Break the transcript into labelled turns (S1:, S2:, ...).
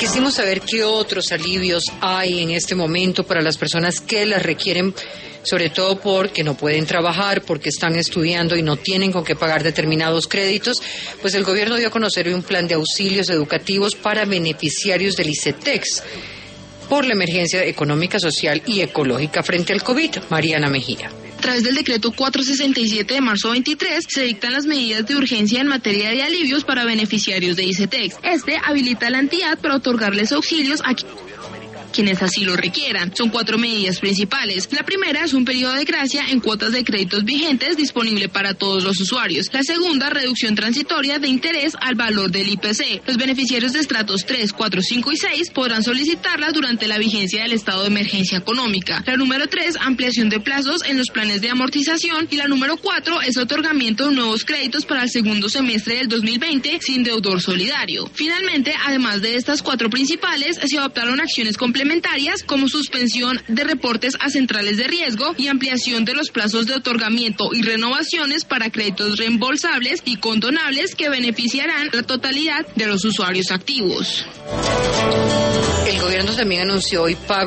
S1: Quisimos saber qué otros alivios hay en este momento para las personas que las requieren, sobre todo porque no pueden trabajar, porque están estudiando y no tienen con qué pagar determinados créditos. Pues el gobierno dio a conocer hoy un plan de auxilios educativos para beneficiarios del ICETEX por la emergencia económica, social y ecológica frente al COVID. Mariana Mejía.
S2: A través del decreto 467 de marzo 23 se dictan las medidas de urgencia en materia de alivios para beneficiarios de ICETEX. Este habilita la entidad para otorgarles auxilios a quienes así lo requieran. Son 4 medidas principales. La primera es un periodo de gracia en cuotas de créditos vigentes disponible para todos los usuarios. La segunda, reducción transitoria de interés al valor del IPC. Los beneficiarios de estratos 3, 4, 5 y 6 podrán solicitarla durante la vigencia del estado de emergencia económica. La número 3, ampliación de plazos en los planes de amortización. Y la número 4 es otorgamiento de nuevos créditos para el segundo semestre del 2020 sin deudor solidario. Finalmente, además de estas 4 principales, se adoptaron acciones complementarias como suspensión de reportes a centrales de riesgo y ampliación de los plazos de otorgamiento y renovaciones para créditos reembolsables y condonables que beneficiarán la totalidad de los usuarios activos.
S1: El gobierno también anunció hoy pago